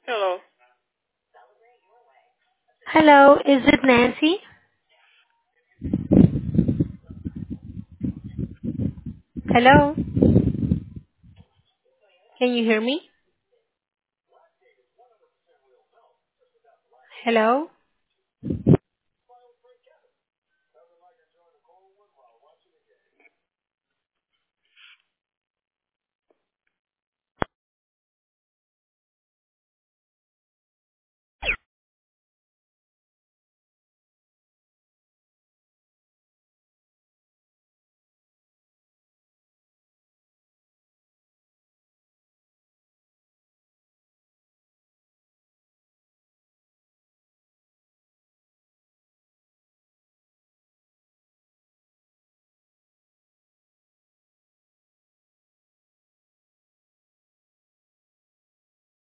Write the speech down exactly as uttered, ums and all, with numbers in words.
Hello. Hello, is it Nancy? Hello, can you hear me? Hello?